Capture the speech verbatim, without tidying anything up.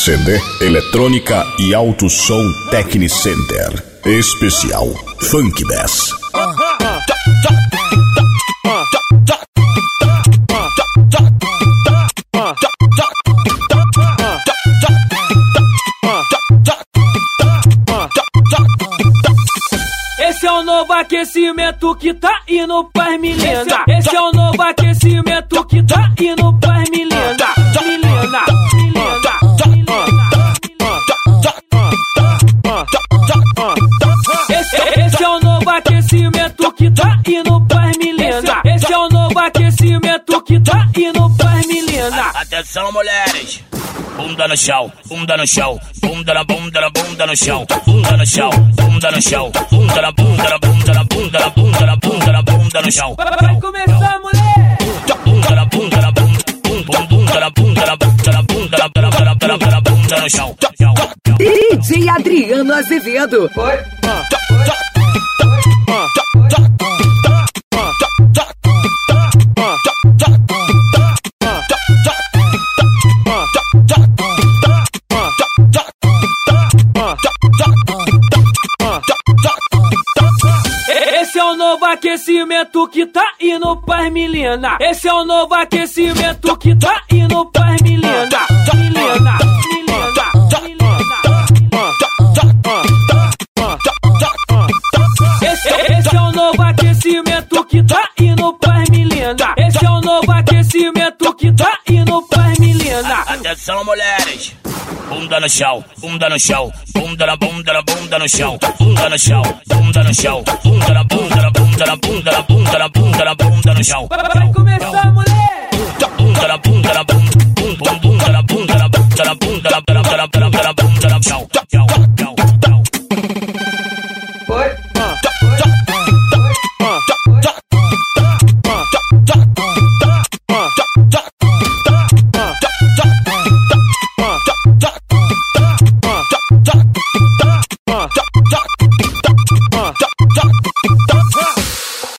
C D, eletrônica e auto som Techni Center. Especial Funk Bass. Esse é o novo aquecimento que tá indo pras milenda. Esse é o novo aquecimento que tá indo pras milenda. Milenda, milenda, esse, esse é o novo aquecimento que tá indo pras milenda. Esse é o novo aquecimento que tá indo pras milenda. Atenção, mulheres. Bunda no chão, bunda no chão, bunda na bunda na bunda no chão, bunda no chão, bunda no chão, bunda na bunda na bunda na bunda na bunda na bunda na bunda no chão. Vai começar, mulher. Bunda na bunda na bunda, bunda na bunda na bunda na bunda na bunda na bunda na bunda no chão. D J Adriano Azevedo. Foi. Esse é o novo aquecimento que tá indo pras milena. Esse é o novo aquecimento que tá indo pras milena. Milena, milena, esse, esse é o novo aquecimento que tá indo pras milena. Esse é o novo aquecimento que tá indo pras milena. Atenção, mulheres. Bunda no chão, bunda no chão, bunda na bunda na bunda no chão, bunda no chão, bunda no chão, bunda na bunda na bunda na bunda na bunda na bunda na bunda no chão. Vai começar, mulher. Bunda na bunda na bunda, bunda bunda na bunda na bunda na bunda na bunda na bunda na bunda no chão. Foi.